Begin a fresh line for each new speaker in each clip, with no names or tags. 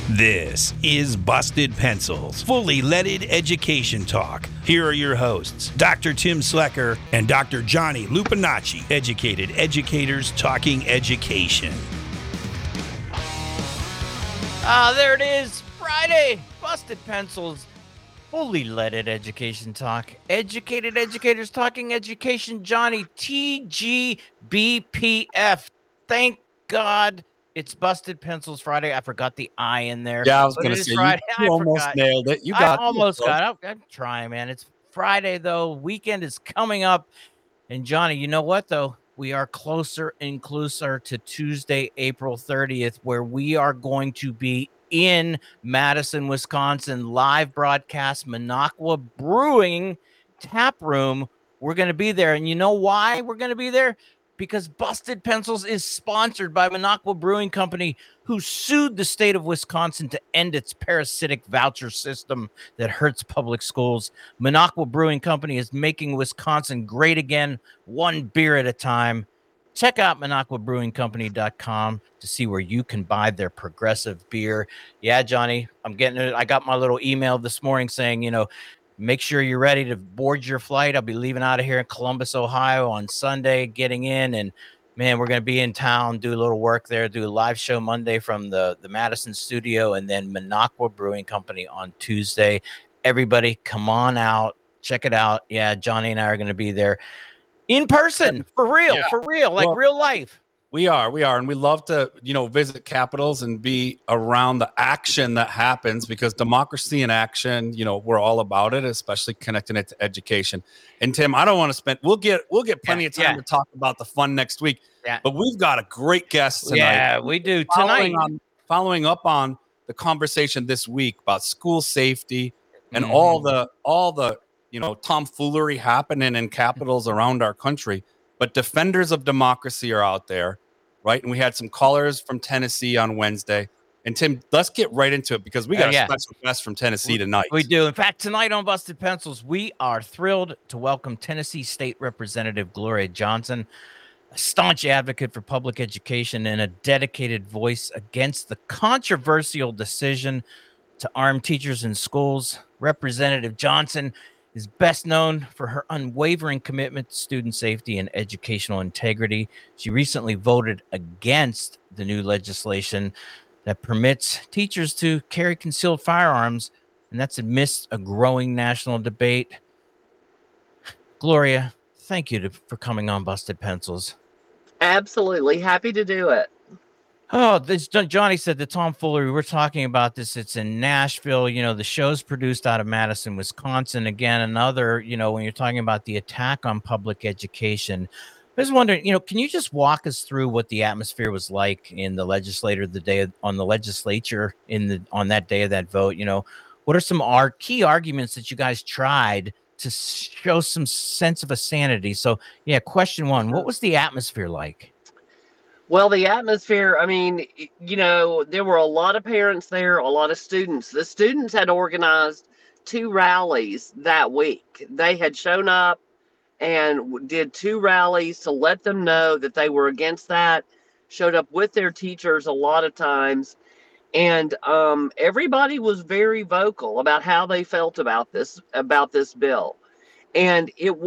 This is Busted Pencils, fully leaded education talk. Here are your hosts, Dr. Tim Slecker and Dr. Johnny Lupinacci, educated educators talking education.
There it is, Friday, Busted Pencils, fully leaded education talk. Educated educators talking education, Johnny, TGBPF. Thank God it's Busted Pencils Friday. I forgot the I in there.
Yeah, I was going to say, you almost nailed it.
I almost got it. I'm trying, man. It's Friday, though. Weekend is coming up. And Johnny, you know what, though? We are closer and closer to Tuesday, April 30th, where we are going to be in Madison, Wisconsin, live broadcast, Minocqua Brewing Tap Room. We're going to be there. And you know why we're going to be there? Because Busted Pencils is sponsored by Minocqua Brewing Company, who sued the state of Wisconsin to end its parasitic voucher system that hurts public schools. Minocqua Brewing Company is making Wisconsin great again, one beer at a time. Check out MinocquaBrewingCompany.com to see where you can buy their progressive beer. Yeah, Johnny, I'm getting it. I got my little email this morning saying, make sure you're ready to board your flight. I'll be leaving out of here in Columbus, Ohio on Sunday, getting in. And, man, we're going to be in town, do a little work there, do a live show Monday from the Madison studio, and then Minocqua Brewing Company on Tuesday. Everybody, come on out. Check it out. Yeah, Johnny and I are going to be there in person, for real, real life.
We are. And we love to, visit capitals and be around the action that happens, because democracy in action, we're all about it, especially connecting it to education. And Tim, I don't want to spend, we'll get plenty of time to talk about the fun next week, but we've got a great guest tonight.
Yeah, we do tonight.
Following up on the conversation this week about school safety and all the tomfoolery happening in capitals around our country. But defenders of democracy are out there, right? And we had some callers from Tennessee on Wednesday. And Tim, let's get right into it, because we got a special guest from Tennessee tonight.
We do. In fact, tonight on Busted Pencils, we are thrilled to welcome Tennessee State Representative Gloria Johnson, a staunch advocate for public education and a dedicated voice against the controversial decision to arm teachers in schools. Representative Johnson is best known for her unwavering commitment to student safety and educational integrity. She recently voted against the new legislation that permits teachers to carry concealed firearms, and that's amidst a growing national debate. Gloria, thank you for coming on Busted Pencils.
Absolutely. Happy to do it.
Oh, Johnny said the tomfoolery. We're talking about this. It's in Nashville. The show's produced out of Madison, Wisconsin. Again, another, when you're talking about the attack on public education, I was wondering, can you just walk us through what the atmosphere was like in the legislature on that day of that vote? What are some key arguments that you guys tried to show some sense of a sanity? So, question one, what was the atmosphere like?
Well, the atmosphere, there were a lot of parents there, a lot of students. The students had organized 2 rallies that week. They had shown up and did 2 rallies to let them know that they were against that, showed up with their teachers a lot of times. And everybody was very vocal about how they felt about this bill. And it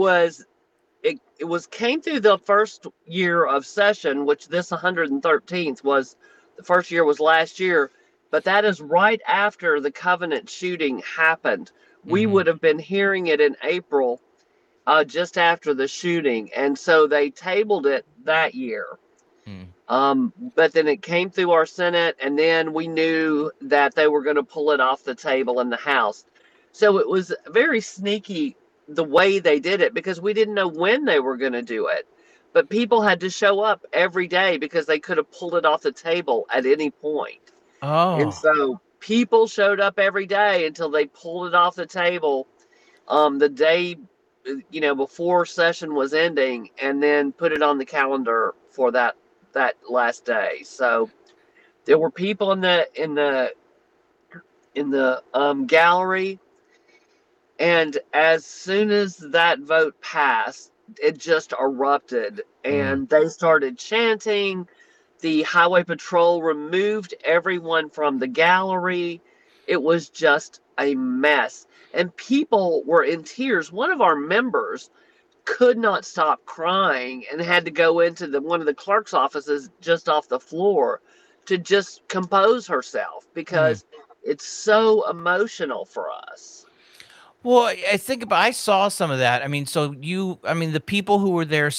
came through the first year of session, which this 113th was. The first year was last year, but that is right after the Covenant shooting happened. We would have been hearing it in April, just after the shooting, and so they tabled it that year. But then it came through our Senate, and then we knew that they were going to pull it off the table in the House. So it was very sneaky the way they did it, because we didn't know when they were going to do it, but people had to show up every day because they could have pulled it off the table at any point. And so people showed up every day until they pulled it off the table the day before session was ending, and then put it on the calendar for that last day. So there were people in the gallery. And as soon as that vote passed, it just erupted, and they started chanting. The highway patrol removed everyone from the gallery. It was just a mess. And people were in tears. One of our members could not stop crying and had to go into one of the clerk's offices just off the floor to just compose herself because it's so emotional for us.
Well, I saw some of that. I mean, the people who were there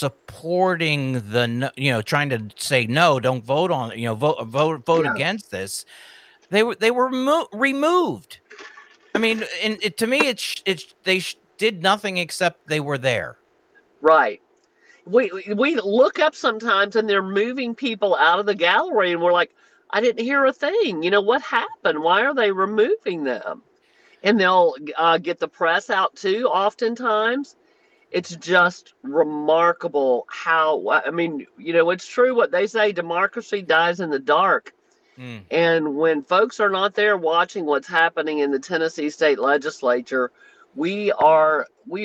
supporting trying to say no, don't vote on it, vote
Yeah.
against this. They were removed. I mean, to me, they did nothing except they were there.
Right. We look up sometimes and they're moving people out of the gallery and we're like, I didn't hear a thing. What happened? Why are they removing them? And they'll get the press out too. Oftentimes, it's just remarkable how, I mean, it's true what they say, democracy dies in the dark. And when folks are not there watching what's happening in the Tennessee state legislature, we are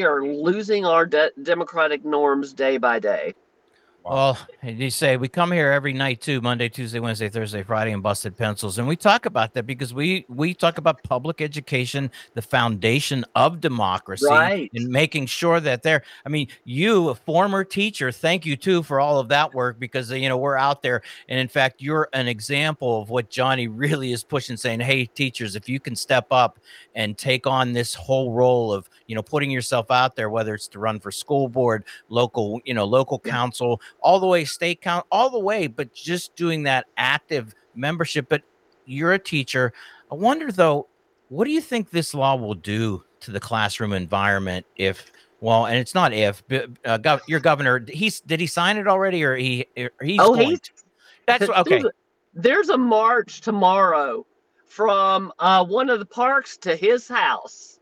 losing our democratic norms day by day.
Well, you say we come here every night too, Monday, Tuesday, Wednesday, Thursday, Friday, and Busted Pencils. And we talk about that because we talk about public education, the foundation of democracy,
right,
and making sure that I mean, you, a former teacher, thank you too for all of that work because, we're out there. And in fact, you're an example of what Johnny really is pushing, saying, hey, teachers, if you can step up and take on this whole role of, putting yourself out there, whether it's to run for school board, local council, all the way state count, all the way, but just doing that active membership. But you're a teacher. I wonder though, what do you think this law will do to the classroom environment and it's not if, your governor, did he sign it already or he's going to? That's okay.
There's a march tomorrow from one of the parks to his house.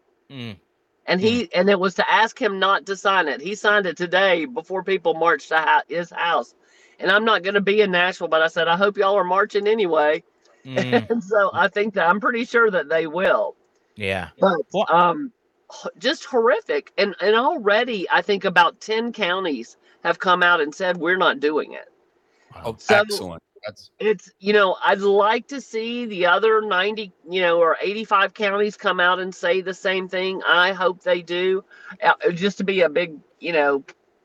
And and it was to ask him not to sign it. He signed it today before people marched to his house. And I'm not going to be in Nashville, but I said, I hope y'all are marching anyway. And so I think that I'm pretty sure that they will.
Yeah.
But just horrific. And already I think about 10 counties have come out and said, we're not doing it.
Oh, so excellent.
It's, I'd like to see the other 90, or 85 counties come out and say the same thing. I hope they do, just to be a big, in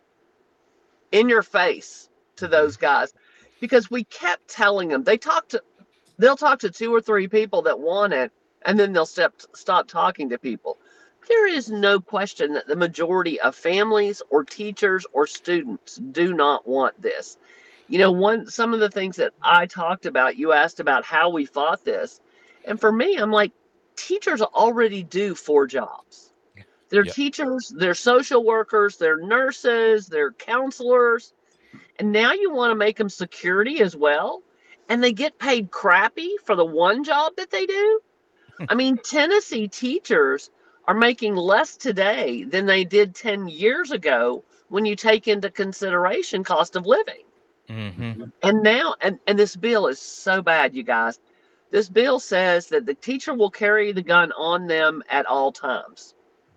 your face to those guys, because we kept telling them they'll talk to 2 or 3 people that want it, and then they'll stop talking to people. There is no question that the majority of families or teachers or students do not want this. Some of the things that I talked about, you asked about how we fought this. And for me, I'm like, teachers already do 4 jobs. They're teachers, they're social workers, they're nurses, they're counselors. And now you want to make them security as well. And they get paid crappy for the one job that they do. I mean, Tennessee teachers are making less today than they did 10 years ago when you take into consideration cost of living. And now, and this bill is so bad, you guys. This bill says that the teacher will carry the gun on them at all times,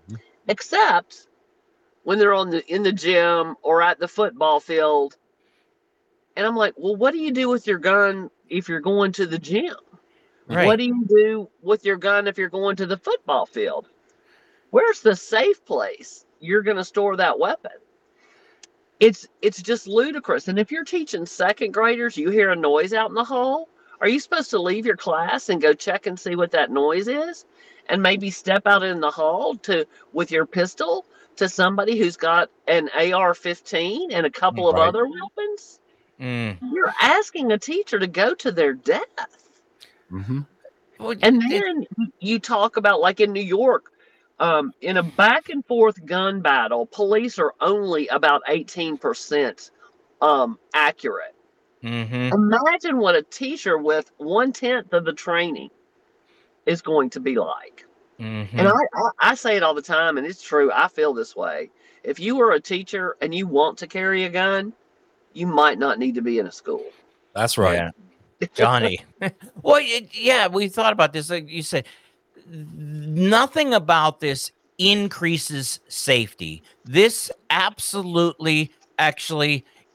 except when they're in the gym or at the football field. And I'm like, well, what do you do with your gun if you're going to the gym? Right. What do you do with your gun if you're going to the football field? Where's the safe place you're going to store that weapon? It's just ludicrous. And if you're teaching second graders, you hear a noise out in the hall, are you supposed to leave your class and go check and see what that noise is? And maybe step out in the hall with your pistol to somebody who's got an AR-15 and a couple of other weapons? You're asking a teacher to go to their death. And then you talk about, like in New York, in a back and forth gun battle, police are only about 18% accurate. Imagine what a teacher with 1/10 of the training is going to be like. And I say it all the time, and it's true. I feel this way. If you are a teacher and you want to carry a gun, you might not need to be in a school.
That's right.
Yeah. Johnny. Well, we thought about this. Like you said, nothing about this increases safety. This absolutely actually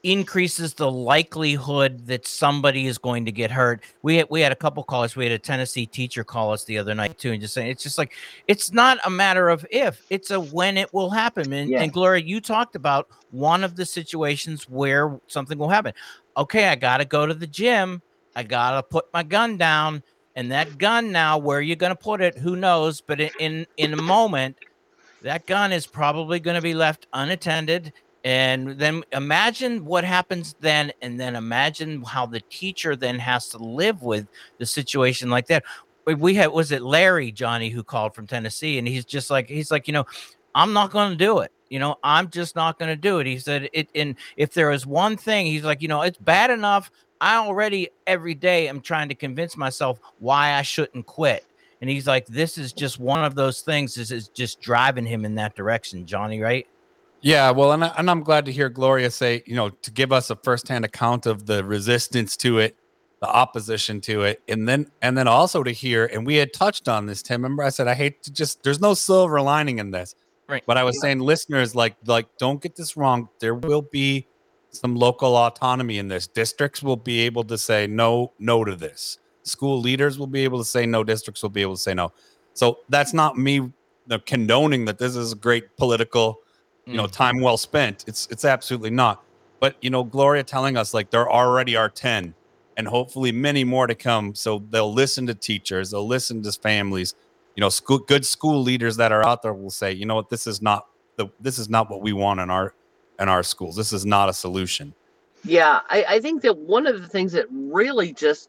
increases the likelihood that somebody is going to get hurt. We had a couple callers. We had a Tennessee teacher call us the other night too, and just saying it's just like it's not a matter of if, it's a when it will happen. And Gloria, you talked about one of the situations where something will happen. Okay, I got to go to the gym. I got to put my gun down, and that gun now, where you're going to put it, who knows? But in a moment, that gun is probably going to be left unattended. And then imagine what happens then, and then imagine how the teacher then has to live with the situation like that. We had, was it Larry, Johnny, who called from Tennessee, and he's like, I'm not going to do it. I'm just not going to do it. He said it. And if there is one thing, he's like, it's bad enough. I already every day am trying to convince myself why I shouldn't quit. And he's like, this is just one of those things. This is just driving him in that direction, Johnny, right?
Yeah, well, and I'm glad to hear Gloria say, to give us a firsthand account of the resistance to it, the opposition to it, and then also to hear, and we had touched on this, Tim. Remember, I said I hate to there's no silver lining in this,
right?
But I was saying, listeners, like don't get this wrong. There will be some local autonomy in this. Districts will be able to say no to this. School leaders will be able to say no. Districts will be able to say no. So that's not me condoning that this is a great political, time well spent. It's absolutely not. But, Gloria telling us like there already are 10 and hopefully many more to come. So they'll listen to teachers. They'll listen to families. Good school leaders that are out there will say, what, this is not what we want in our schools. This is not a solution.
Yeah, I think that one of the things that really just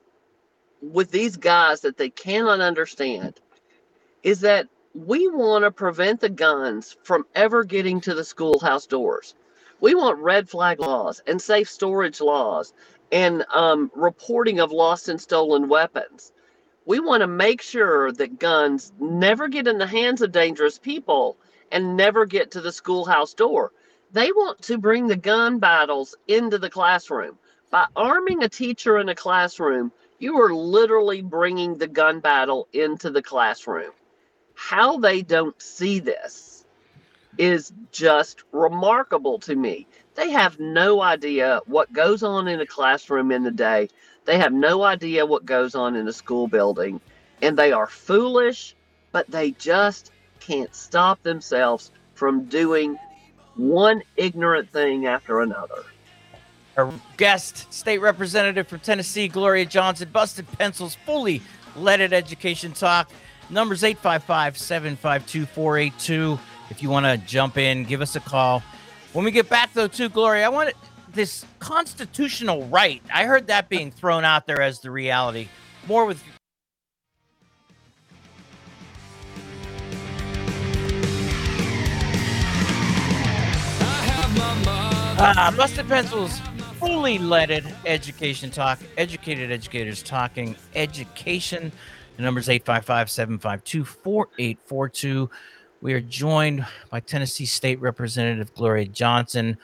with these guys that they cannot understand is that we want to prevent the guns from ever getting to the schoolhouse doors. We want red flag laws and safe storage laws and reporting of lost and stolen weapons. We want to make sure that guns never get in the hands of dangerous people and never get to the schoolhouse door. They want to bring the gun battles into the classroom. By arming a teacher in a classroom, you are literally bringing the gun battle into the classroom. How they don't see this is just remarkable to me. They have no idea what goes on in a classroom in the day. They have no idea what goes on in a school building. And they are foolish, but they just can't stop themselves from doing one ignorant thing after another.
Our guest, State Representative from Tennessee, Gloria Johnson, Busted Pencils, fully leaded education talk. Numbers 855-752-482. If you want to jump in, give us a call. When we get back, though, to Gloria, I want this constitutional right. I heard that being thrown out there as the reality. More with Busted Pencils, fully leaded education talk. Educated educators talking education. The number is 855-752-4842. We are joined by Tennessee State Representative Gloria Johnson.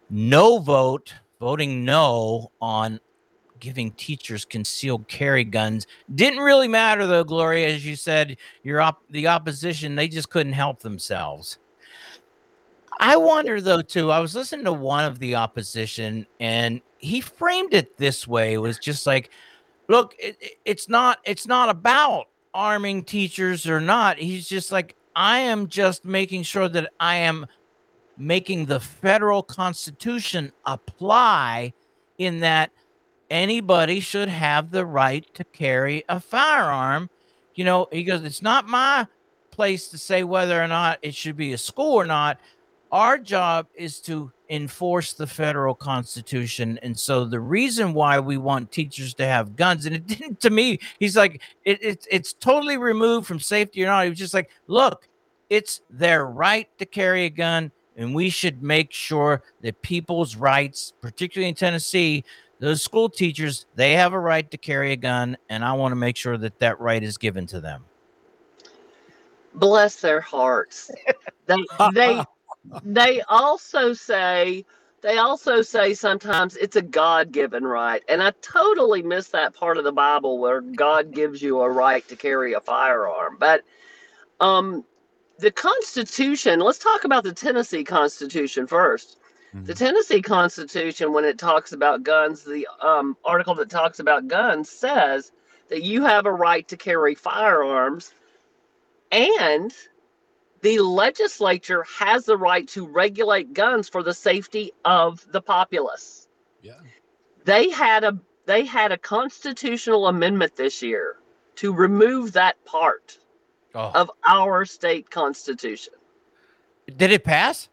Voting no on giving teachers concealed carry guns. Didn't really matter, though, Gloria, as you said, the opposition, they just couldn't help themselves. I wonder, though, too, I was listening to one of the opposition, and he framed it this way. It was just like, look, it's not about arming teachers or not. He's just like, I am just making sure that I am making the federal Constitution apply in that anybody should have the right to carry a firearm. He goes, it's not my place to say whether or not it should be a school or not. Our job is to enforce the federal Constitution. And so the reason why we want teachers to have guns, and it didn't, to me, he's like, it's totally removed from safety or not. He was just like, look, it's their right to carry a gun, and we should make sure that people's rights, particularly in Tennessee, those school teachers, they have a right to carry a gun, and I want to make sure that that right is given to them.
Bless their hearts. They also say sometimes it's a God-given right. And I totally miss that part of the Bible where God gives you a right to carry a firearm. But the Constitution, let's talk about the Tennessee Constitution first. The Tennessee Constitution, when it talks about guns, the article that talks about guns says that you have a right to carry firearms, and the legislature has the right to regulate guns for the safety of the populace.
Yeah.
They had a constitutional amendment this year to remove that part of our state constitution.
Did it pass?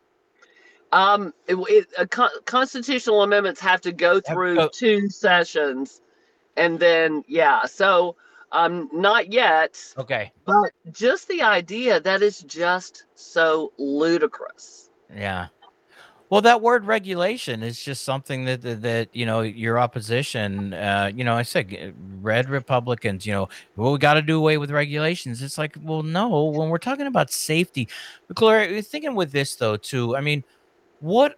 Constitutional amendments have to go through 2 sessions, and then so not yet.
Okay.
But just the idea, that is just so ludicrous.
Yeah. Well, that word regulation is just something that your opposition, I said, red Republicans, we got to do away with regulations. It's like, well, no, when we're talking about safety, Gloria, thinking with this though, too, I mean, what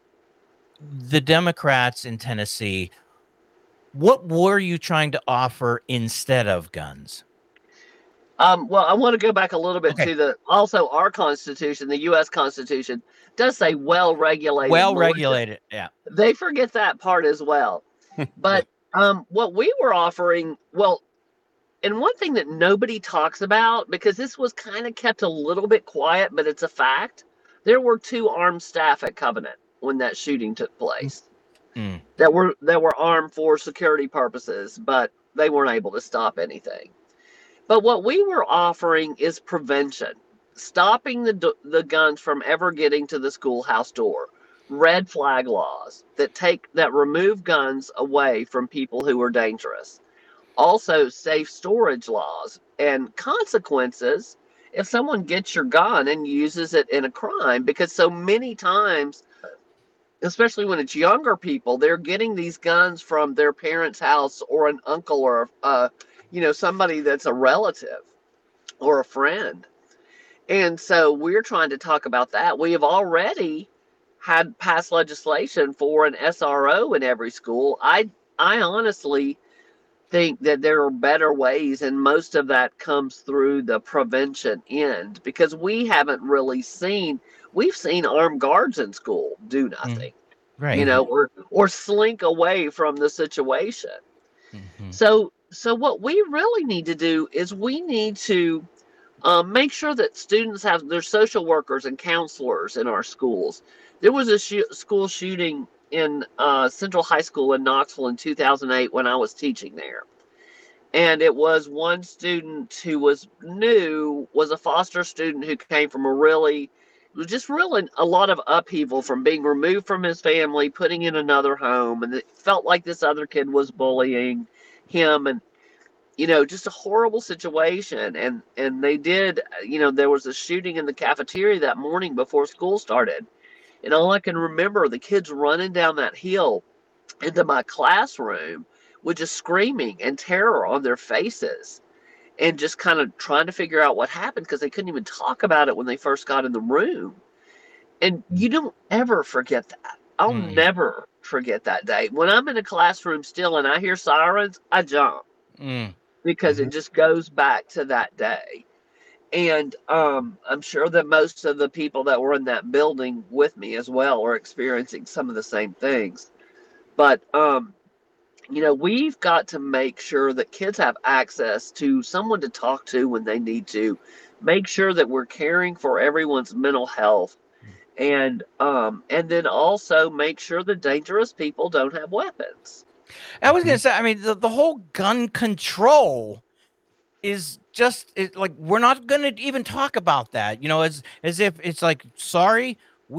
the Democrats in Tennessee, what were you trying to offer instead of guns?
Well, I want to go back a little bit to also our Constitution, the U.S. Constitution, does say well-regulated.
Well-regulated, yeah.
They forget that part as well. But what we were offering, and one thing that nobody talks about, because this was kind of kept a little bit quiet, but it's a fact, there were 2 armed staff at Covenant when that shooting took place that were armed for security purposes, but they weren't able to stop anything. But what we were offering is prevention, stopping the guns from ever getting to the schoolhouse door, red flag laws that remove guns away from people who are dangerous, also safe storage laws, and consequences if someone gets your gun and uses it in a crime, because so many times, especially when it's younger people, they're getting these guns from their parents' house or an uncle or somebody that's a relative or a friend. And so we're trying to talk about that. We have already had passed legislation for an SRO in every school. I honestly think that there are better ways, and most of that comes through the prevention end, because we haven't really we've seen armed guards in school do nothing,
right?
Or slink away from the situation. So what we really need to do is we need to make sure that students have their social workers and counselors in our schools. There was a school shooting in Central High School in Knoxville in 2008 when I was teaching there. And it was one student who was a foster student who came from a lot of upheaval from being removed from his family, putting in another home, and it felt like this other kid was bullying him, and just a horrible situation. And they did, there was a shooting in the cafeteria that morning before school started. And all I can remember, the kids running down that hill into my classroom with just screaming and terror on their faces, and just kind of trying to figure out what happened, because they couldn't even talk about it when they first got in the room. And you don't ever forget that. I'll never forget that day. When I'm in a classroom still and I hear sirens, I jump. Because it just goes back to that day. And I'm sure that most of the people that were in that building with me as well are experiencing some of the same things. But, we've got to make sure that kids have access to someone to talk to when they need to. Make sure that we're caring for everyone's mental health. And then also make sure that dangerous people don't have weapons.
I was going to say, I mean, the whole gun control is just like, we're not going to even talk about that, as if it's like, sorry,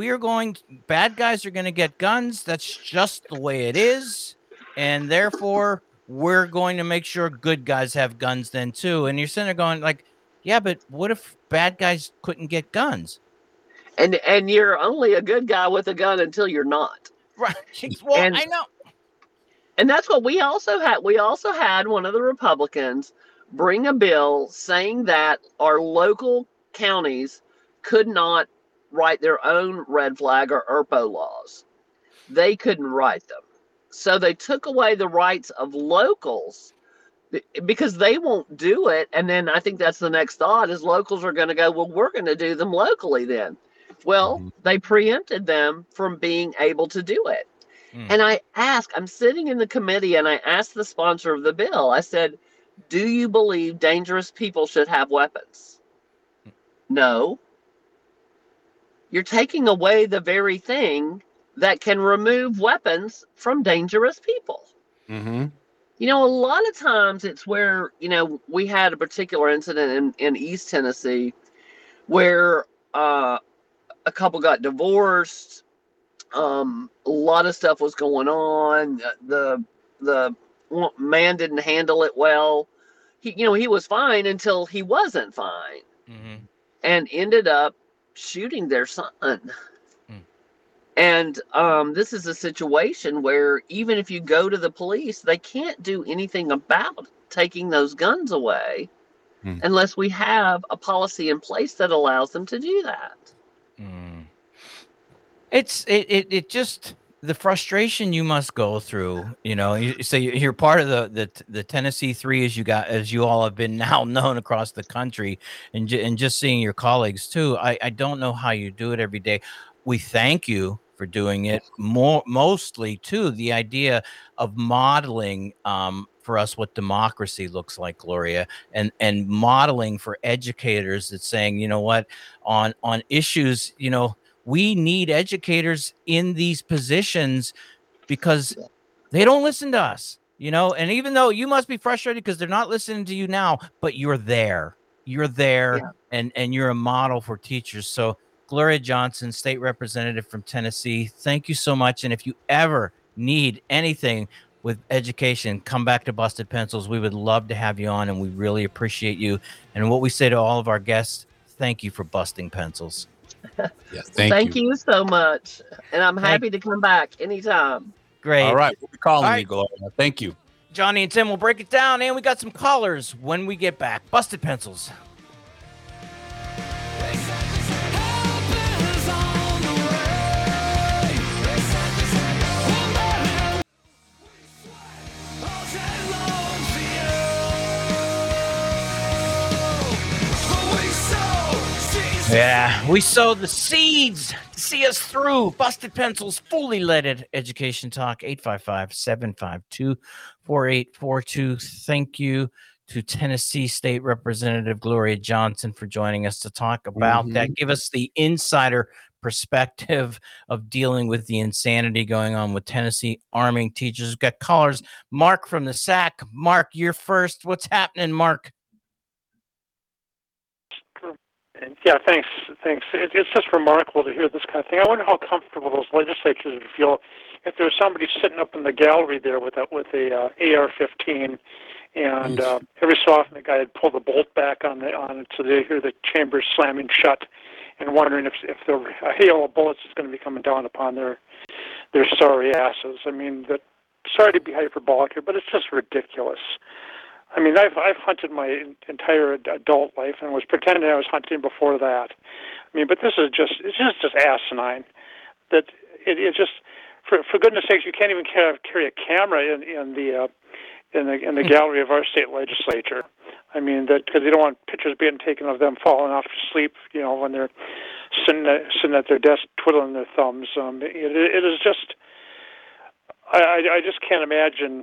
bad guys are going to get guns. That's just the way it is. And therefore, we're going to make sure good guys have guns then too. And you're sitting there going like, yeah, but what if bad guys couldn't get guns?
And you're only a good guy with a gun until you're not.
Right. Well, I know.
And that's what we also had. We also had one of the Republicans bring a bill saying that our local counties could not write their own red flag or ERPO laws. They couldn't write them. So they took away the rights of locals because they won't do it. And then I think that's the next thought is locals are going to go, well, we're going to do them locally then. Well, they preempted them from being able to do it.
Mm.
And I'm sitting in the committee and I asked the sponsor of the bill, I said, do you believe dangerous people should have weapons? No. You're taking away the very thing that can remove weapons from dangerous people.
Mm-hmm.
You know, a lot of times it's where, we had a particular incident in East Tennessee where a couple got divorced. A lot of stuff was going on. The man didn't handle it well. He was fine until he wasn't fine, and ended up shooting their son. And this is a situation where even if you go to the police, they can't do anything about taking those guns away unless we have a policy in place that allows them to do that.
It just the frustration you must go through. You say you're part of the Tennessee Three, as you all have been now known across the country, and just seeing your colleagues too. I don't know how you do it every day. We thank you for doing it mostly too. The idea of modeling for us what democracy looks like, Gloria, and modeling for educators that's saying, you know what, on issues, we need educators in these positions because they don't listen to us, and even though you must be frustrated because they're not listening to you now, but you're there, and you're a model for teachers. So Gloria Johnson, state representative from Tennessee, thank you so much. And if you ever need anything with education, come back to Busted Pencils. We would love to have you on, and we really appreciate you. And what we say to all of our guests, thank you for busting pencils.
Yes,
thank you so much. And I'm happy to come back anytime.
Great.
All right. We'll be calling you, Gloria. Thank you.
Johnny and Tim will break it down, and we got some callers when we get back. Busted Pencils. Yeah, we sow the seeds to see us through. Busted Pencils, fully leaded education talk, 855-752-4842. Thank you to Tennessee State Representative Gloria Johnson for joining us to talk about that. Give us the insider perspective of dealing with the insanity going on with Tennessee arming teachers. We've got callers. Mark from the SAC. Mark, you're first. What's happening, Mark?
Yeah, thanks. It's just remarkable to hear this kind of thing. I wonder how comfortable those legislatures would feel if there was somebody sitting up in the gallery there with a AR-15, and every so often the guy would pull the bolt back on it so they hear the chambers slamming shut, and wondering if a hail of bullets is going to be coming down upon their sorry asses. I mean, sorry to be hyperbolic here, but it's just ridiculous. I mean, I've hunted my entire adult life and was pretending I was hunting before that. I mean, but this is just asinine. That it just for goodness sakes, you can't even carry a camera in the gallery of our state legislature. I mean, that because they don't want pictures being taken of them falling off to sleep, when they're sitting at their desk twiddling their thumbs. It is just I just can't imagine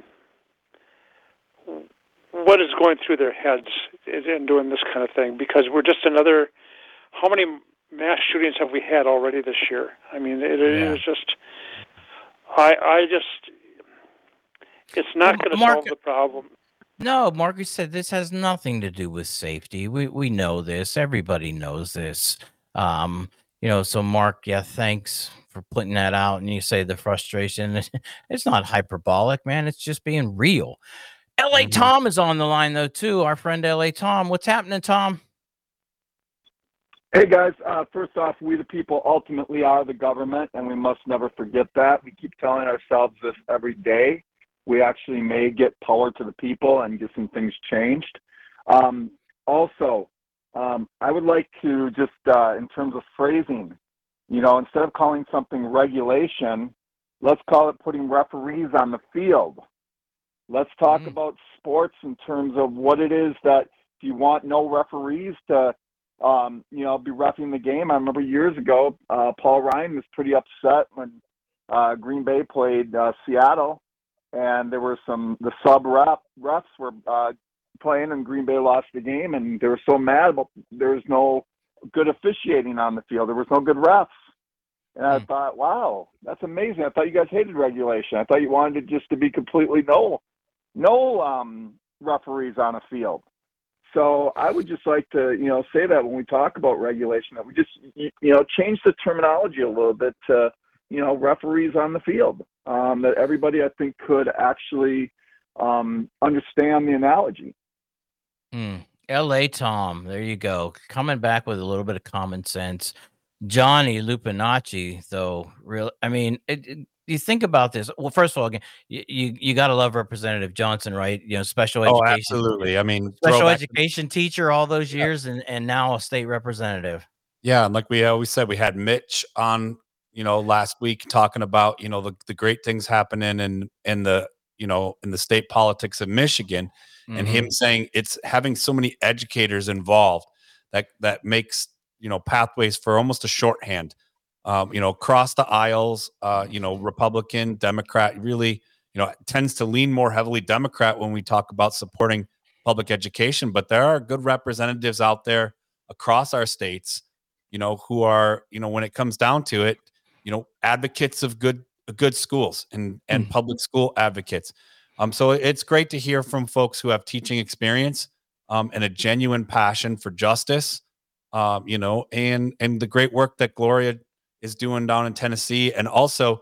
what is going through their heads in doing this kind of thing, because we're just another. How many mass shootings have we had already this year? I mean, it is just. It's not going to solve the problem.
No, Margaret said this has nothing to do with safety. We know this. Everybody knows this. So Mark, thanks for putting that out. And you say the frustration. It's not hyperbolic, man. It's just being real. L.A. Tom is on the line, though, too. Our friend L.A. Tom. What's happening, Tom?
Hey, guys. First off, we the people ultimately are the government, and we must never forget that. We keep telling ourselves this every day. We actually may get power to the people and get some things changed. Also, I would like to just, in terms of phrasing, instead of calling something regulation, let's call it putting referees on the field. Let's talk about sports in terms of what it is that if you want no referees to be reffing the game. I remember years ago, Paul Ryan was pretty upset when Green Bay played Seattle, and there were the sub refs were playing, and Green Bay lost the game, and they were so mad about there was no good officiating on the field. There was no good refs. And I thought, wow, that's amazing. I thought you guys hated regulation. I thought you wanted it just to be completely no referees on a field. So I would just like to, say that when we talk about regulation, that we just, change the terminology a little bit to, referees on the field, that everybody, I think, could actually understand the analogy.
L.A. Tom, there you go. Coming back with a little bit of common sense. Johnny Lupinacci, though, you think about this. Well, first of all, again, you got to love Representative Johnson, right? Special education.
Oh, absolutely. I mean,
special education teacher all those years, and now a state representative.
Yeah, and like we always said, we had Mitch on, last week talking about, the great things happening in the state politics of Michigan, and him saying it's having so many educators involved that makes pathways for almost a shorthand. Across the aisles, Republican, Democrat, really, tends to lean more heavily Democrat when we talk about supporting public education. But there are good representatives out there across our states, who are, when it comes down to it, advocates of good schools and public school advocates. So it's great to hear from folks who have teaching experience and a genuine passion for justice, and the great work that Gloria is doing down in Tennessee, and also,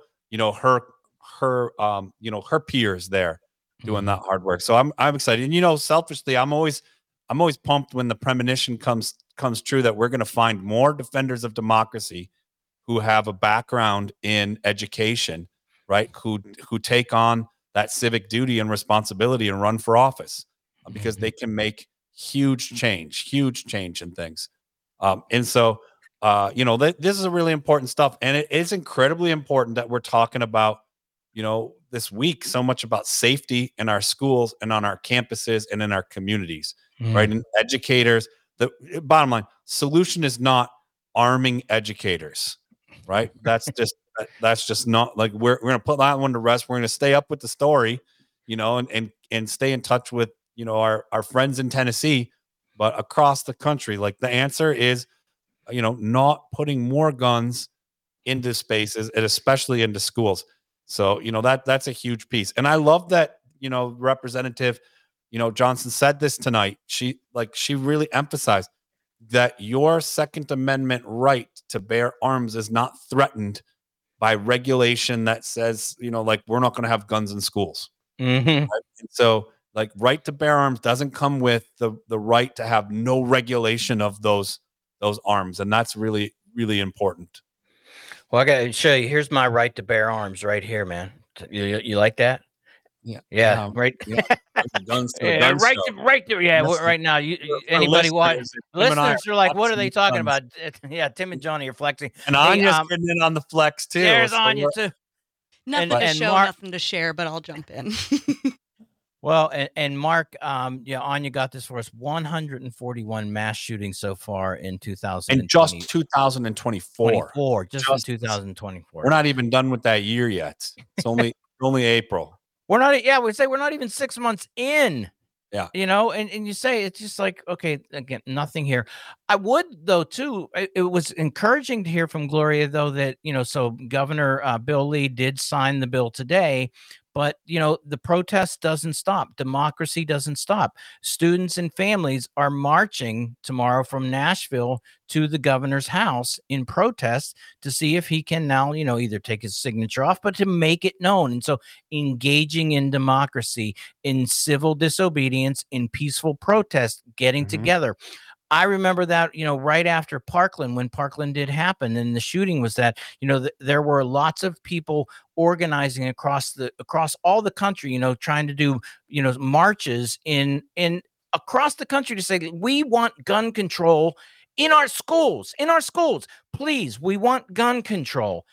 her peers there doing that hard work. So I'm excited. And, selfishly, I'm always pumped when the premonition comes true that we're going to find more defenders of democracy who have a background in education, right? Who take on that civic duty and responsibility and run for office, because they can make huge change in things. And so, this is a really important stuff, and it is incredibly important that we're talking about, this week, so much about safety in our schools and on our campuses and in our communities, right? And educators, the bottom line solution is not arming educators, right? That's just not, like, we're going to put that one to rest. We're going to stay up with the story, and stay in touch with, our friends in Tennessee, but across the country. Like, the answer is, not putting more guns into spaces, and especially into schools. So, that's a huge piece. And I love that, Representative, Johnson said this tonight. She really emphasized that your Second Amendment right to bear arms is not threatened by regulation that says, we're not going to have guns in schools. Right? And so, right to bear arms doesn't come with the right to have no regulation of those arms. And that's really, really important.
Well, I got to show you. Here's my right to bear arms right here, man. You like that? Yeah. Right.
Yeah. Guns to
yeah,
gun
right there. Yeah. Right now, anybody watch? Listeners are like, what are they talking about? Yeah. Tim and Johnny are flexing.
And Anya's getting in on the flex too.
There's Anya too.
Nothing to show, nothing to share, but I'll jump in.
Well, and Mark, Anya got this for us. 141 mass shootings so far in 2020.
And just 2024.
Just in 2024.
We're not even done with that year yet. It's only April.
We're not. Yeah, we say we're not even 6 months in.
Yeah.
And you say it's just like, okay, again, nothing here. I would, though, too. It was encouraging to hear from Gloria, though, that, so Governor Bill Lee did sign the bill today. But, the protest doesn't stop. Democracy doesn't stop. Students and families are marching tomorrow from Nashville to the governor's house in protest to see if he can now, either take his signature off, but to make it known. And so engaging in democracy, in civil disobedience, in peaceful protest, getting together. I remember that, right after Parkland, when Parkland did happen and the shooting was that, there were lots of people organizing across all the country, trying to do, marches in across the country to say, we want gun control in our schools, please. We want gun control.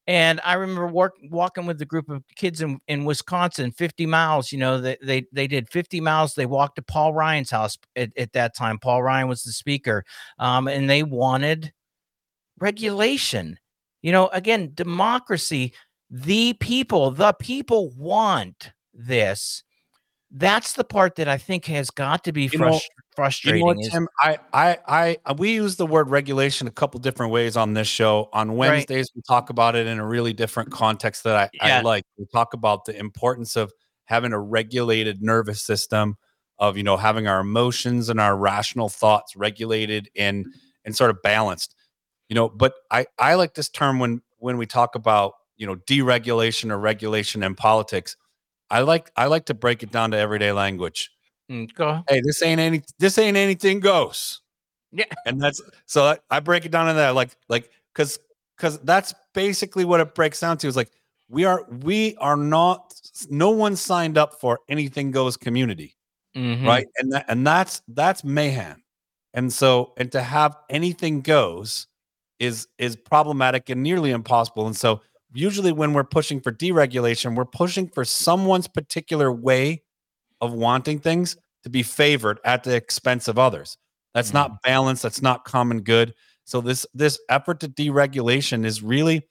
And I remember walking with a group of kids in Wisconsin, 50 miles. They did 50 miles. They walked to Paul Ryan's house at that time. Paul Ryan was the speaker, and they wanted regulation. Again, democracy. The people want this. That's the part that I think has got to be frustrating.
Tim, we use the word regulation a couple different ways on this show. On Wednesdays, we talk about it in a really different context that I like. We talk about the importance of having a regulated nervous system, of having our emotions and our rational thoughts regulated and sort of balanced. But I like this term when we talk about deregulation or regulation in politics. I like to break it down to everyday language.
Go.
Hey, this ain't anything goes.
Yeah.
And that's so I break it down to that, like because that's basically what it breaks down to, is like we are not, no one signed up for anything goes community.
Mm-hmm.
Right. And that's mayhem. And to have anything goes is problematic and nearly impossible. And so usually when we're pushing for deregulation, we're pushing for someone's particular way of wanting things to be favored at the expense of others. That's not balance. That's not common good. So this effort to deregulation is really,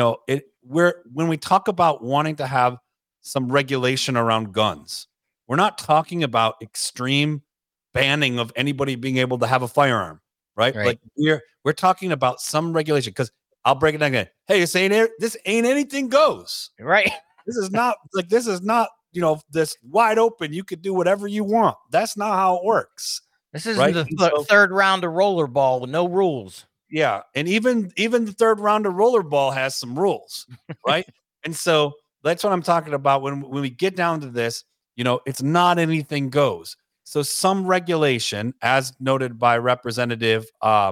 when we talk about wanting to have some regulation around guns, we're not talking about extreme banning of anybody being able to have a firearm, right? Like we're talking about some regulation, because I'll break it down again. Hey, this ain't anything goes.
Right.
This is not this wide open, you could do whatever you want. That's not how it works.
This isn't the third round of rollerball with no rules.
Yeah. And even the third round of rollerball has some rules, right? And so that's what I'm talking about when we get down to this. It's not anything goes. So some regulation, as noted by Representative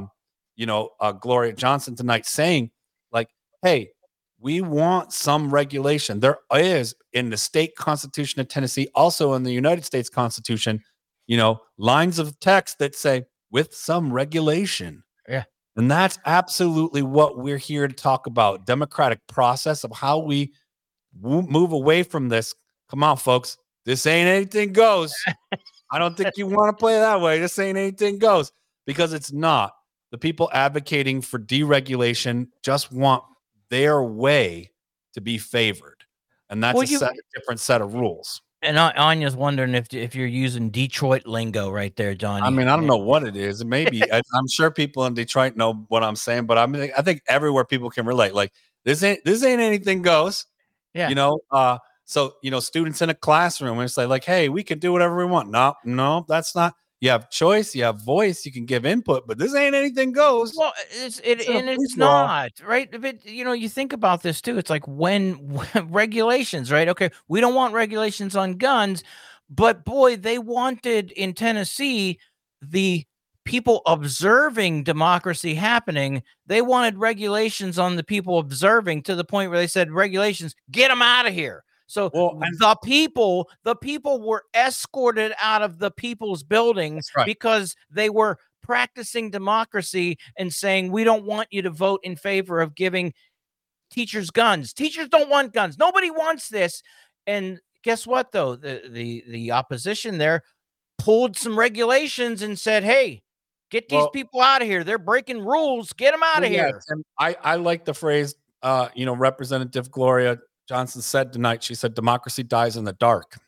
Gloria Johnson tonight, saying like, hey, we want some regulation. There is in the state constitution of Tennessee, also in the United States Constitution, lines of text that say with some regulation.
Yeah.
And that's absolutely what we're here to talk about. Democratic process of how we move away from this. Come on, folks. This ain't anything goes. I don't think you want to play that way. This ain't anything goes, because it's not. The people advocating for deregulation just want their way to be favored. And that's a different set of rules.
And Anya's wondering if you're using Detroit lingo right there, Johnny.
I mean, I don't know what it is. Maybe I'm sure people in Detroit know what I'm saying, but I think everywhere people can relate. Like this ain't anything goes.
Yeah.
So students in a classroom, it's like, hey, we can do whatever we want. No, that's not. You have choice, you have voice, you can give input, but this ain't anything goes.
Well, it's not, right? But you think about this too. It's like when regulations, right? Okay, we don't want regulations on guns, but boy, they wanted in Tennessee the people observing democracy happening. They wanted regulations on the people observing, to the point where they said, regulations, get them out of here. So the people were escorted out of the people's buildings, right, because they were practicing democracy and saying, we don't want you to vote in favor of giving teachers guns. Teachers don't want guns. Nobody wants this. And guess what, though? The opposition there pulled some regulations and said, hey, get these people out of here. They're breaking rules. Get them out of here.
I like the phrase, Representative Gloria Johnson said tonight. She said, democracy dies in the dark.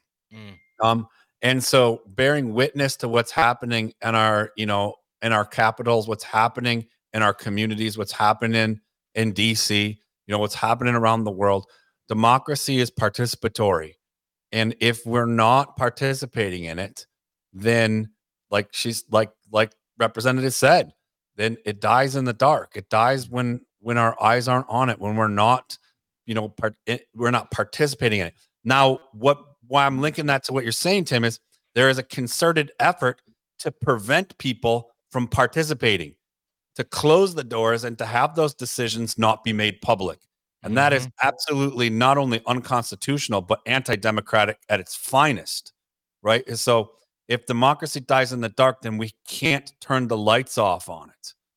And so bearing witness to what's happening in our capitals, what's happening in our communities, what's happening in DC, what's happening around the world, democracy is participatory. And if we're not participating in it, then like Representative said, then it dies in the dark. It dies when our eyes aren't on it, when we're not we're not participating in it. Now, why I'm linking that to what you're saying, Tim, is there is a concerted effort to prevent people from participating, to close the doors and to have those decisions not be made public. And that is absolutely not only unconstitutional, but anti-democratic at its finest, right? And so if democracy dies in the dark, then we can't turn the lights off on it.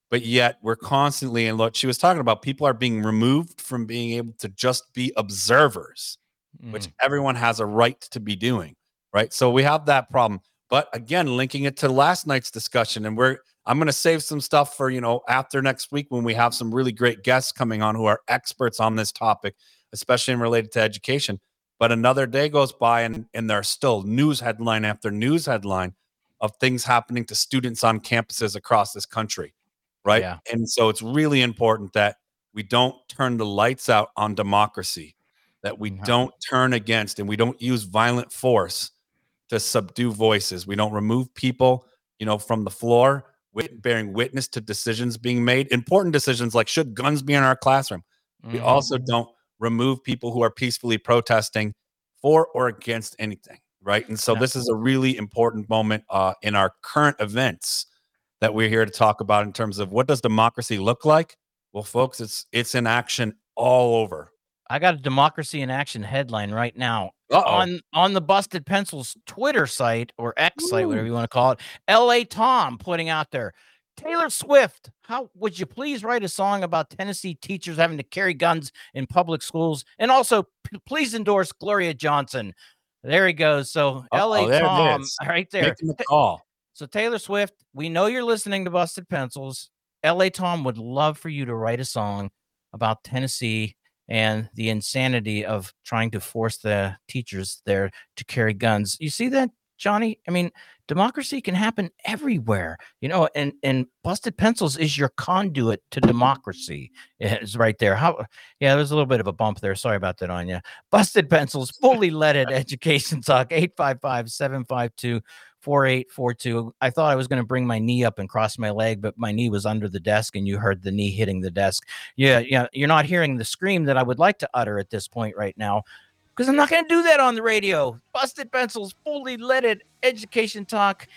but yet we're constantly, and look, she was talking about people are being removed from being able to just be observers, which everyone has a right to be doing, right? So we have that problem. But again, linking it to last night's discussion, and I'm going to save some stuff for, after next week when we have some really great guests coming on who are experts on this topic, especially in related to education. But another day goes by and there's still news headline after news headline of things happening to students on campuses across this country, right? Yeah. And so it's really important that we don't turn the lights out on democracy, that we don't turn against and we don't use violent force to subdue voices. We don't remove people, from the floor, bearing witness to decisions being made, important decisions like should guns be in our classroom. We also don't remove people who are peacefully protesting for or against anything, right? And so this is a really important moment in our current events that we're here to talk about in terms of what does democracy look like? Well, folks, it's in action all over.
I got a Democracy in Action headline right now. On the Busted Pencils Twitter site or X site, whatever you want to call it. L.A. Tom putting out there, Taylor Swift, how would you please write a song about Tennessee teachers having to carry guns in public schools? And also, please endorse Gloria Johnson. There he goes. So L.A. Tom, right there.
Making the call.
So Taylor Swift, we know you're listening to Busted Pencils. L.A. Tom would love for you to write a song about Tennessee and the insanity of trying to force the teachers there to carry guns. You see that, Johnny? I mean, democracy can happen everywhere, and Busted Pencils is your conduit to democracy. It's right there. There's a little bit of a bump there. Sorry about that, Anya. Busted Pencils, fully leaded education talk, 855-752-4842. I thought I was going to bring my knee up and cross my leg, but my knee was under the desk and you heard the knee hitting the desk. Yeah. You're not hearing the scream that I would like to utter at this point right now, because I'm not going to do that on the radio. Busted Pencils, fully leaded education talk,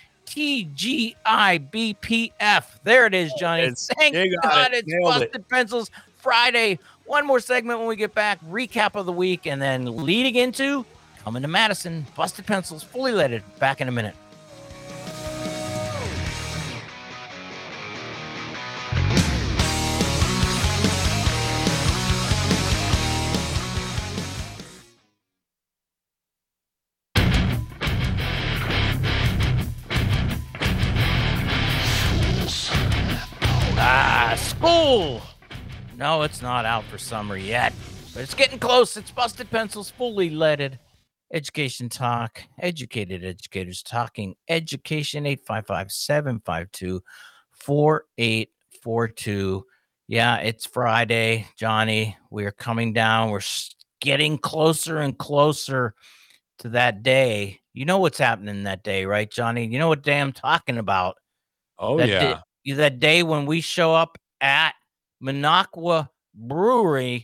TGIBPF. There it is, Johnny. Thank God it's Busted Pencils Friday. One more segment when we get back. Recap of the week, and then leading into coming to Madison. Busted Pencils, fully leaded. Back in a minute. School! No, it's not out for summer yet, but it's getting close. It's Busted Pencils, fully leaded education talk. Educated educators talking education. 855-752-4842. Yeah, it's Friday, Johnny. We're coming down. We're getting closer and closer to that day. You know what's happening that day, right, Johnny? You know what day I'm talking about?
Oh,
that day when we show up at Minocqua Brewery.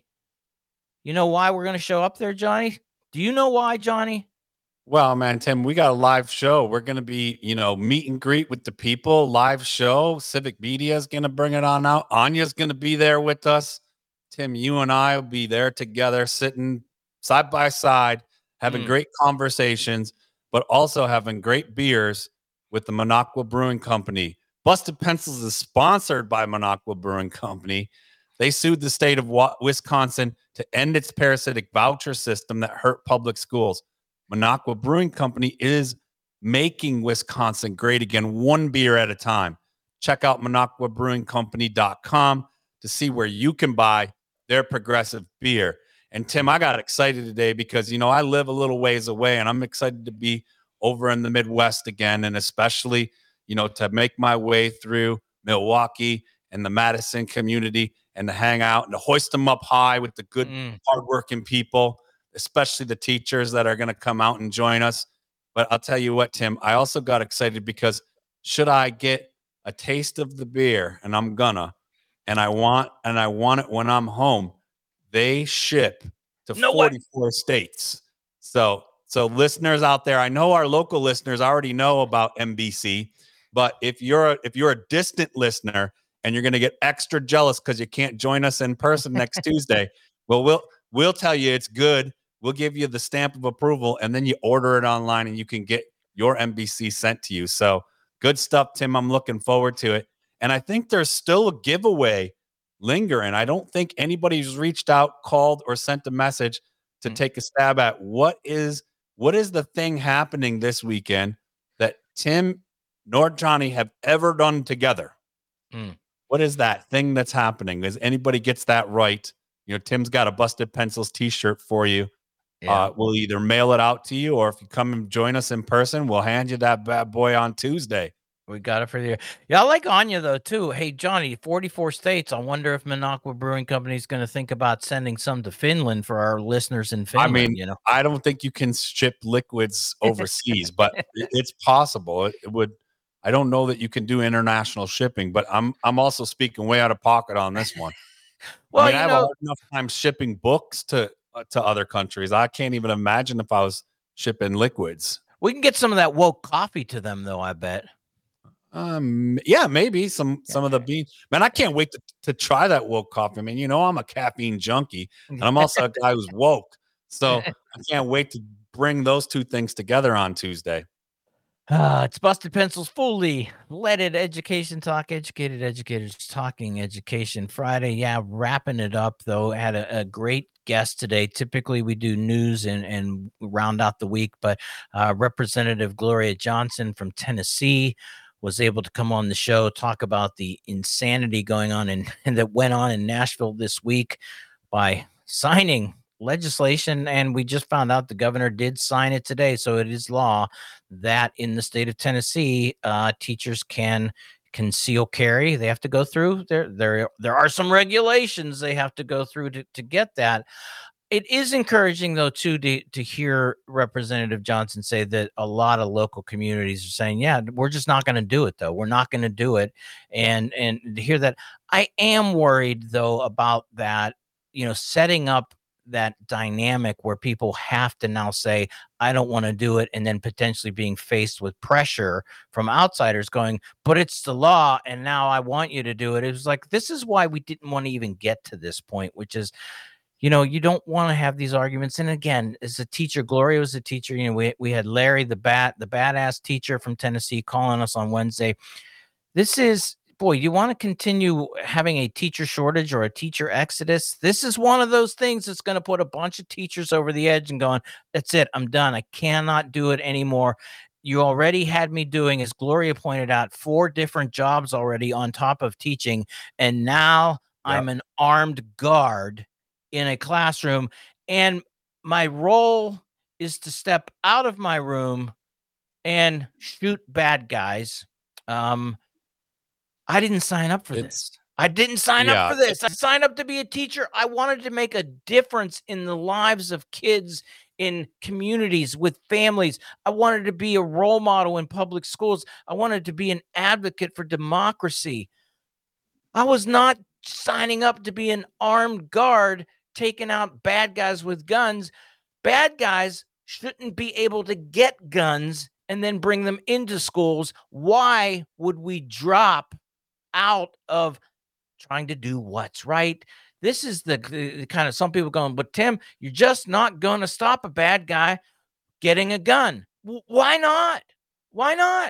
You know why we're going to show up there, Johnny? Do you know why, Johnny?
Well, man, Tim, we got a live show. We're going to be, meet and greet with the people, live show. Civic Media is going to bring it on out. Anya's going to be there with us. Tim, you and I will be there together, sitting side by side, having great conversations, but also having great beers with the Minocqua Brewing Company. Busted Pencils is sponsored by Minocqua Brewing Company. They sued the state of Wisconsin to end its parasitic voucher system that hurt public schools. Minocqua Brewing Company is making Wisconsin great again, one beer at a time. Check out MinocquaBrewingCompany.com to see where you can buy their progressive beer. And Tim, I got excited today because, I live a little ways away and I'm excited to be over in the Midwest again, and especially to make my way through Milwaukee and the Madison community and to hang out and to hoist them up high with the good, hardworking people, especially the teachers that are going to come out and join us. But I'll tell you what, Tim, I also got excited because should I get a taste of the beer, and I'm gonna, and I want it when I'm home, they ship to 44 states. So listeners out there, I know our local listeners already know about MBC. But if you're a distant listener and you're going to get extra jealous because you can't join us in person next Tuesday, well, we'll tell you it's good. We'll give you the stamp of approval, and then you order it online and you can get your MBC sent to you. So good stuff, Tim. I'm looking forward to it. And I think there's still a giveaway lingering. I don't think anybody's reached out, called, or sent a message to take a stab at what is the thing happening this weekend that Tim nor Johnny have ever done together. What is that thing that's happening? As anybody gets that right, Tim's got a Busted Pencils t-shirt for you. Yeah. We'll either mail it out to you, or if you come and join us in person, we'll hand you that bad boy on Tuesday.
We got it for you. Yeah, I like Anya, though, too. Hey, Johnny, 44 states. I wonder if Minocqua Brewing Company is going to think about sending some to Finland for our listeners in Finland.
I mean, I don't think you can ship liquids overseas, but it's possible. It would. I don't know that you can do international shipping, but I'm also speaking way out of pocket on this one. Well, I have a hard enough time shipping books to other countries. I can't even imagine if I was shipping liquids.
We can get some of that woke coffee to them, though, I bet.
Yeah, maybe some of the beans. Man, I can't wait to try that woke coffee. I mean, I'm a caffeine junkie, and I'm also a guy who's woke. So I can't wait to bring those two things together on Tuesday.
It's Busted Pencils, fully leaded education talk, educated educators talking education Friday. Yeah, wrapping it up, though. Had a great guest today. Typically, we do news and round out the week, but Representative Gloria Johnson from Tennessee was able to come on the show, talk about the insanity going on and that went on in Nashville this week by signing legislation. And we just found out the governor did sign it today. So it is law that in the state of Tennessee, teachers can conceal carry. They have to go through there are some regulations they have to go through to get that. It is encouraging, though, too, to hear Representative Johnson say that a lot of local communities are saying, yeah, we're just not going to do it, though. We're not going to do it. And to hear that, I am worried, though, about that, setting up that dynamic where people have to now say, I don't want to do it, and then potentially being faced with pressure from outsiders going, but it's the law, and now I want you to do it. It was like, this is why we didn't want to even get to this point, which is, you don't want to have these arguments. And again, as a teacher, Gloria was a teacher. We had Larry, the badass teacher from Tennessee, calling us on Wednesday. This is, boy, you want to continue having a teacher shortage or a teacher exodus? This is one of those things that's going to put a bunch of teachers over the edge and going, that's it, I'm done. I cannot do it anymore. You already had me doing, as Gloria pointed out, 4 different jobs already on top of teaching. And now I'm an armed guard in a classroom, and my role is to step out of my room and shoot bad guys. I didn't sign up for this. I didn't sign up for this. I signed up to be a teacher. I wanted to make a difference in the lives of kids, in communities, with families. I wanted to be a role model in public schools. I wanted to be an advocate for democracy. I was not signing up to be an armed guard taking out bad guys with guns. Bad guys shouldn't be able to get guns and then bring them into schools. Why would we drop out of trying to do what's right? This is the kind of, some people going, but Tim, you're just not going to stop a bad guy getting a gun. Why not? Why not?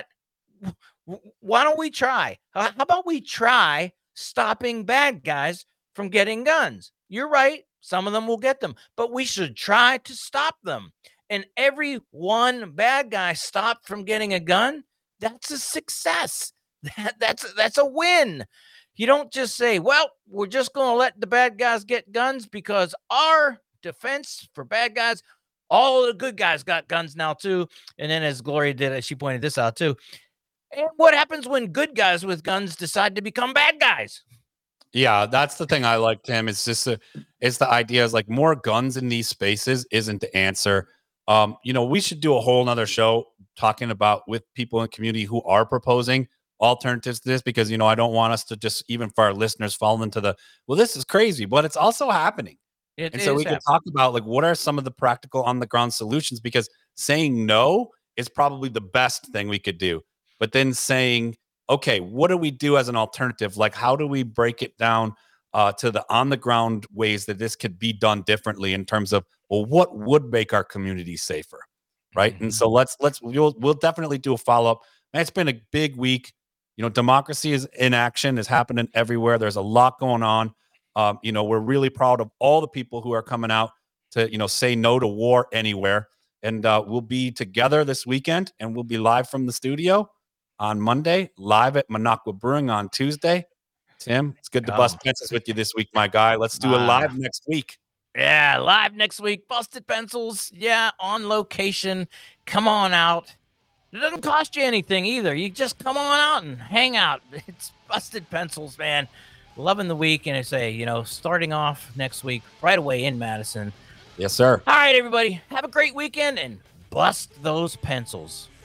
Why don't we try? How about we try stopping bad guys from getting guns? You're right. Some of them will get them, but we should try to stop them. And every one bad guy stopped from getting a gun, that's a success. That's a win. You don't just say, well, we're just going to let the bad guys get guns because our defense for bad guys, all the good guys got guns now too. And then as Gloria did, she pointed this out too. And what happens when good guys with guns decide to become bad guys?
Yeah, that's the thing I like, Tim. It's just it's the idea is like more guns in these spaces isn't the answer. We should do a whole nother show talking about with people in the community who are proposing alternatives to this, because, I don't want us to just, even for our listeners, fall into this is crazy, but it's also happening. So we can talk about like, what are some of the practical on the ground solutions, because saying no is probably the best thing we could do. But then saying, okay, what do we do as an alternative? Like, how do we break it down to the on the ground ways that this could be done differently in terms of, well, what would make our community safer, right? Mm-hmm. And so we'll definitely do a follow up. Man, it's been a big week. democracy is in action, is happening everywhere. There's a lot going on. We're really proud of all the people who are coming out to, say no to war anywhere. And we'll be together this weekend, and we'll be live from the studio on Monday, live at Minocqua Brewing on Tuesday. Tim, it's good to bust pencils with you this week, my guy. Let's do a live next week.
Yeah, live next week. Busted Pencils. Yeah, on location. Come on out. It doesn't cost you anything either. You just come on out and hang out. It's Busted Pencils, man. Loving the week. And I say, starting off next week right away in Madison.
Yes, sir.
All right, everybody. Have a great weekend and bust those pencils.